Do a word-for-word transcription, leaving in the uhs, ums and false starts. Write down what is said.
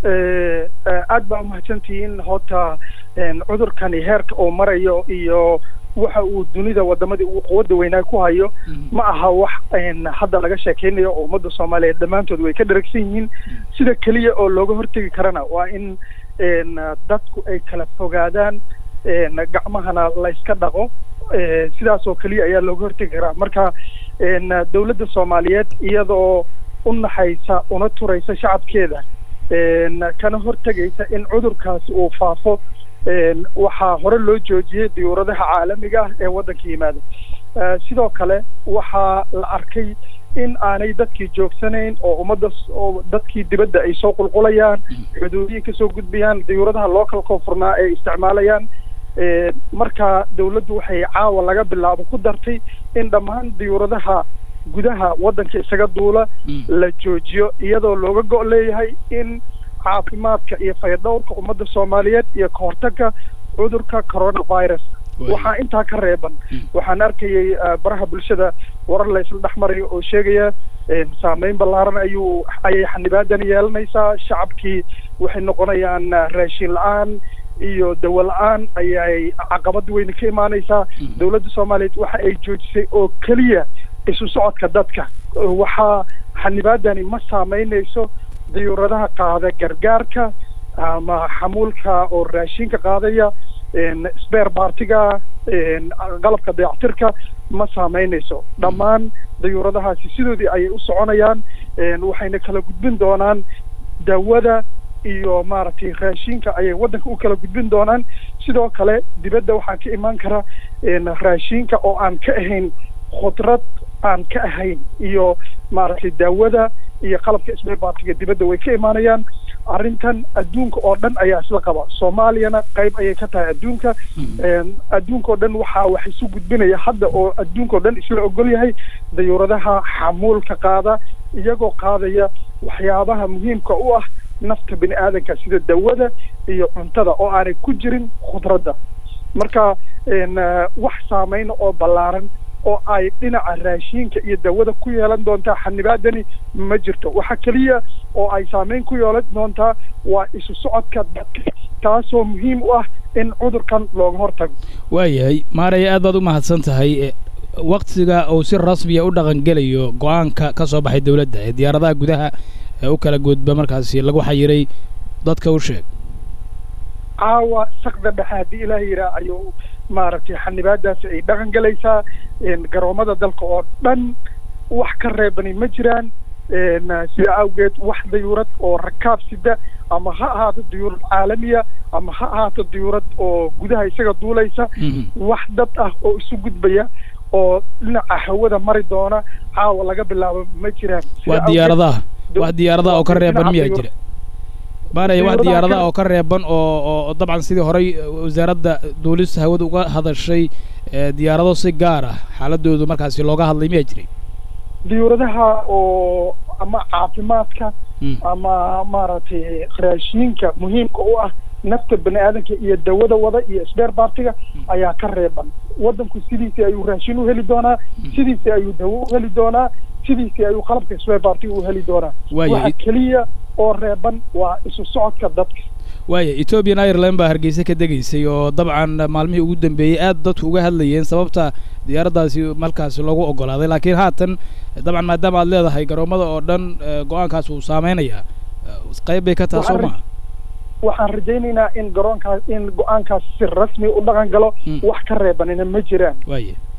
aad baa umahadsantihiin horta cudurkani heerka oo marayo iyo waxa uu dunida wadamadii uu quwadda weynaa ku hayo ma aha wax hadda laga sheekeynayo oo ummadda Soomaaliyeed dhamaantood way ka dharagsan yihiin sida kaliya oo looga hortagi karana waa in dadku ay kala fogaadaan gacmahana la iska dhaqo sidaas oo kaliya ayaa looga hortagi karaa marka dawladda Soomaaliyeed iyadoo u naxaysa una turaysa shacabkeeda kana hortagaysa in cudurkaasi uu faafo waxaa hore loo joojiyay diyuuradaha caalamiga ah ee waddanka yimaada sidoo kale waxaa la arkay in aanay dadkii joogsanayn oo ummadda oo dadkii dibadda ay soo qulqulayaan xuduudiyi ka soo gudbiyaan diyuuradaha local koonfurnaa ay isticmaalayaan marka dawladdu waxay caawa laga bilaabo ku dartay in dhammaan diyuuradaha gudaha waddanka isaga duula la joojiyo iyadoo looga go' leeyahay in caafimaadka iyo fayadhowrka ummadda Soomaaliyeed iyo ka hortagga cudurka coronavirus waxaa intaa ka reeban waxaan arkayay baraha bulshada warar la isla dhaxmarayo oo sheegaya saameyn ballaaran ayuu ayay xanibaadan yeelanaysaa shacabkii waxay noqonayaan raashin la'aan iyo dawo la'aan ayay caqabad weyn ka imaanaysaa dawladda Soomaaliyeed waxa ay joojisay oo kaliya isu socodka dadka waxaa xanibaadani ma saameynayso diyuuradaha qaada gargaarka ama xamuulka oo raashinka qaadaya spare partiga qalabka dayactirka ma saameynayso dhammaan diyuuradahaasi sidoodii ayay u soconayaan waxayna kala gudbin doonaan dawada iyo maaragtay raashinka ayay waddanka u kala gudbin doonaan sidoo kale dibadda waxaa ka imaan kara raashinka oo aan ka ahayn khudrad aan ka ahayn iyo maaragtay dawada iyo qalabka spare partiga dibadda way ka imaanayaan arrintan adduunka oo dhan ayaa isla qaba Soomaaliyana qayb ayay ka tahay adduunka adduunka oo dhan waxa wax isu gudbinaya hadda oo adduunka oo dhan isla ogol yahay diyuuradaha xamuulka qaada iyagoo qaadaya waxyaabaha muhiimka u ah nafta bini'aadanka sida dawada iyo cuntada oo aanay ku jirin khudradda marka wax saameyn oo ballaaran oo ay dhinaca raashinka iyo dawada ku yeelan doontaa xanibaadani ma jirto waxa kaliya oo ay saameyn ku yeelan doontaa waa isu socodka dadka taasoo muhiim u ah in cudurkan looga hortago waayahay maaraya aad baad u mahadsan tahay waqtiga uu si rasmi ah u dhaqan gelayo go'aanka ka soo baxay dawladda ee diyaaradaha gudaha ee u kala gudba markaasi lagu xayiray dadka u sheeg caawa saqda dhaxaadi ilaahay yira ayuu maaragtay xanibaadaasi ay dhaqan galaysaa garoomada dalka oo dhan wax ka reebani ma jiraan sida awgeed wax diyuurad oo rakaab sida ama ha ahaato diyuurad caalamiya ama ha ahaato diyuurad oo gudaha isaga duulaysa wax dad ah oo isu gudbaya oo dhinaca hawada mari doona caawa laga bilaabo ma jiraan waa diyaaradaha wax diyaaradaha oo ka reeban miyaa jira maaraya wax diyaaradaha oo ka reeban oo oo dabcan sidii horay wasaaradda duulista hawada uga hadashay diyaarado si gaar ah xaaladoodu markaasi looga hadlay miyaa jiray diyuuradaha oo ama caafimaadka ama maaragtay raashinka muhiimka u ah nafta bani'aadanka iyo dawada wada iyo spare partiga ayaa ka reeban waddanku sidiisii ayuu raashin u heli doonaa sidiisii ayuu dawo u heli doonaa sidiisii ayuu qalabka spare partiga u heli doonaa waxa kaliya oo reeban waa isu socodka dadka waaya Ethiopian Airlines baa Hargeysa ka degaysay oo dabcan maalmihii ugu dambeeyay aad dadku uga hadlayeen sababta diyaaraddaasi markaas loogu ogolaaday laakiin haatan dabcan maadaama aad leedahay garoomada oo dhan go'aankaas uu saameynaya qayb bay ka tahay Soomaa waxaan rajaynaynaa in garoonkaas in go'aankaas si rasmi u dhaqan galo wax ka reebanina ma jiraan waaya